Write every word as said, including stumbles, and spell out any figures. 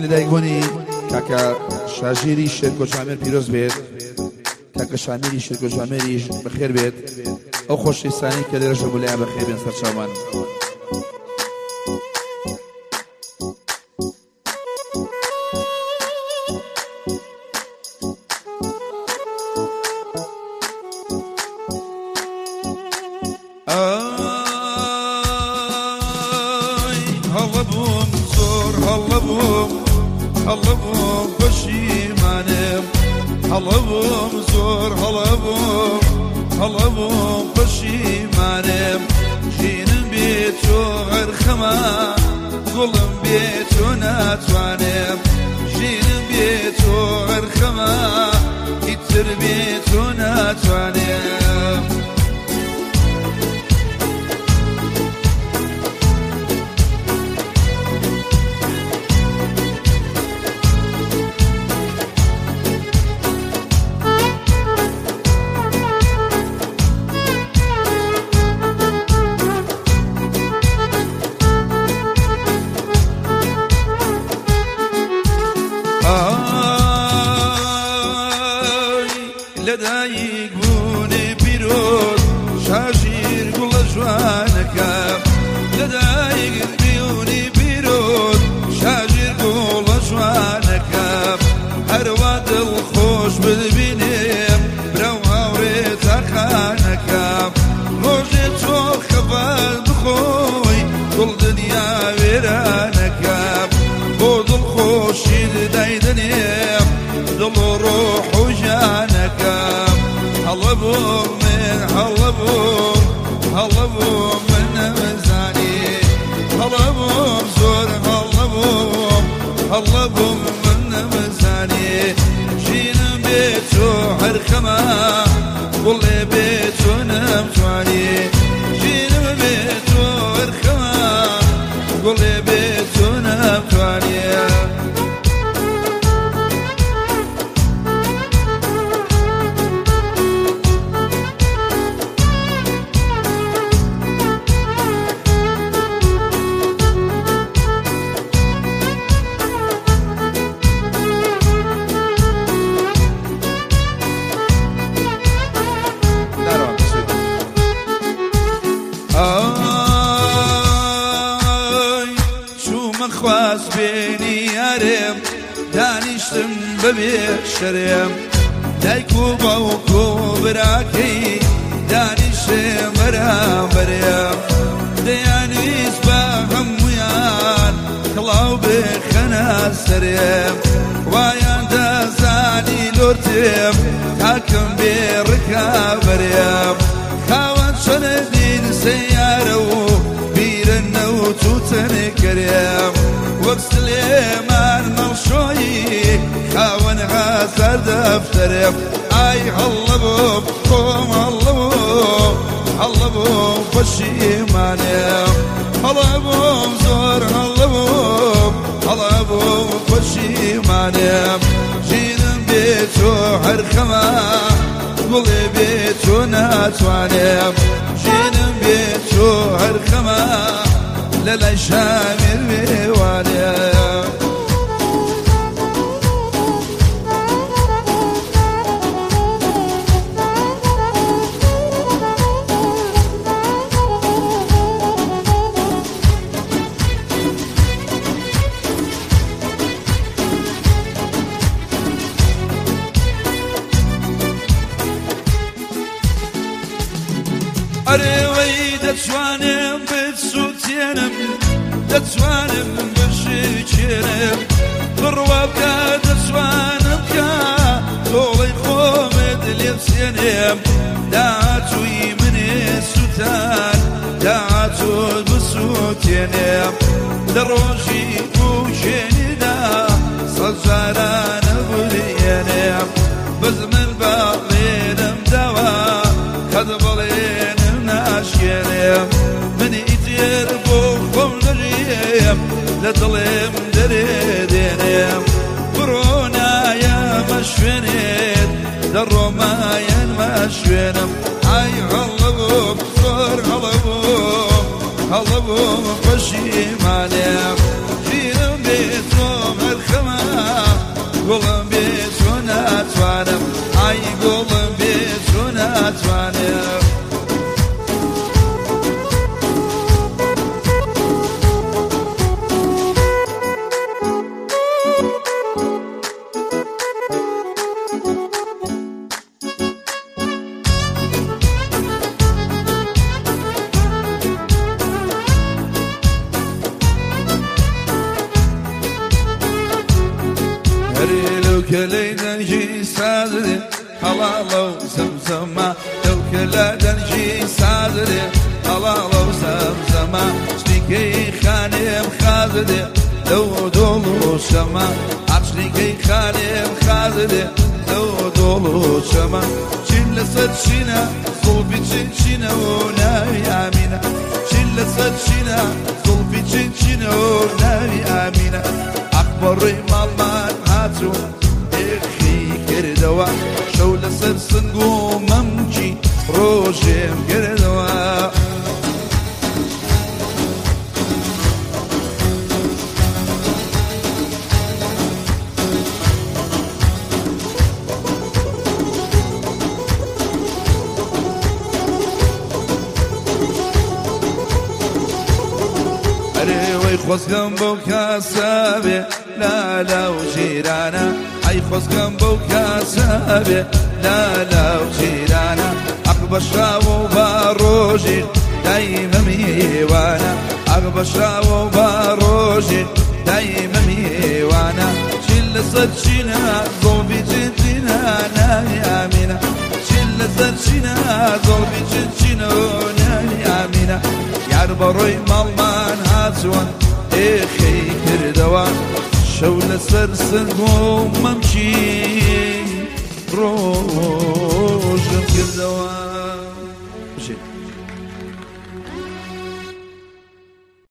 لدایکبوونی کاکە شاژێری شێرکۆ جامێر پیرۆز بێت، کاکە شامێری شێرکۆ جامێریش بەخێر بێت، ئەو خۆشەویستانی کە لێرەش بۆلایان بەخێر بێن سەرچاومان. هەڵەبووم پەشیمانم، هەڵەبووم زۆر هەڵەبووم، هەڵەبووم پەشیمانم، ژینم بێت تۆ هەرخەما گوڵم بێت تۆ ناتوانم، ژینم بێت تۆ هەرخەما هیچتر بێت تۆ ناتوانم. لەدایک بوونی پیرۆز شاژیر گوڵە جوانەکە، لەدایک بوونی پیرۆز شاژیر گوڵە جوانەکە، هەروە دڵخۆش ببینێم برەو هاوڕێت تاقانەکە، ڕۆژێ تۆ خەبەر بخۆی دڵ دنیا وێرانەکە، بۆ دڵخۆشی دایدنێم دڵ و ڕۆح و ژانەکە. هەڵەبووم من هەڵەبووم، هەڵەبووم من نەمەزانی، هەڵەبووم زۆر هەڵەبووم، هەڵەبووم من نەمەزانی، ژینم بێت تۆ هەرخەما گوڵێ بێت تۆ نەمتوانی، ژینم بێت تۆ هەرخەما گوڵێ بێت تۆ نەمتوانی. خواست بێنی یارێم دانیشتم بەبێ شەرێم، دایک و باوک و براکەی دانیشتم بەرامبەرێم، دەیانویست بە هەموویان کڵاو بخەنە سەرێم، وایان دەزانی لۆرتێم تاکەم بێ ڕکابەرێم، خاوەن چەنەدین سەیارە و بیرە نەوت و تەنێکەرێم، وەک سلێمان مەڵشۆیی خاوەن هەزار دەفتەرێم. ئای هەڵەبووم خۆم هەڵەبووم، هەڵەبووم پەشیمانم، هەڵەبووم زۆر هەڵەبووم، هەڵەبووم پەشیمانم، ژینم بێت تۆ هەرخەما گوڵێ بێت تۆ ناتوانم، ژینم بێت تۆ هەرخەما لەلای شامێر وێوانم. ئەرێ وەی دەتوانم بسووتێنم، دەتوانم بشێنم، بڕوا بکە دەتوانم کە تۆڵی خۆمت لێ بسێنێم، داهاتووی منێ سووتان داهاتووت بسووتێنێم، لە ڕۆژی بوشێنیدا سەد جارانە بڵێنێم، بەز من باڵێنم داوا کە دەبڵێنم ناشێنێم، منی ئیتر بۆ خۆم نەژێم لە دڵێم دەرێ دێنێم، بڕۆ نایەمە شوێنێت لە ڕۆمایەنمە شوێنم. ئای هەڵەبووم زۆر هەڵەبووم، هەڵەبووم پەشیمانم، ژینم بێت تۆ هەرخەما ناتوانم ئای گوڵم بێ تۆ ناتوانم لو كلي دنجي سادري حلالو زمزمة لو كلا دنجي سادري حلالو زمزمة شنيكي خانم خازدي لو دولو شما عشنيكي خانم خازدي لو دولو شما شل صدشنا صوبي تشنشنا وناوي آمينة شل صدشنا صوبي تشنشنا وناوي آمينة أكبر مالمان هاتو إخي كردوا شو لسر سنقو ممجي روجم كردوا خۆزگەم بەو کاسەبێ لالا و ژیرانە ئەی خۆزگەم بەو کاسەبێ لالا و ژیرانە ئەق بەشراوە و با ڕۆژێ دایمە میوانە ئەق بەشراوە و با ڕۆژێ دایمە میوانە چین لەسەر چینە زۆڵبی چنچینە ناوی ئامینە چین لەسەر چینە زۆڵبی چنچینە ناوی ئامینە یار بەڕۆی ماڵمان هاتووە إخي كردوا شو لسر سنقوم ممشي روجم كردوا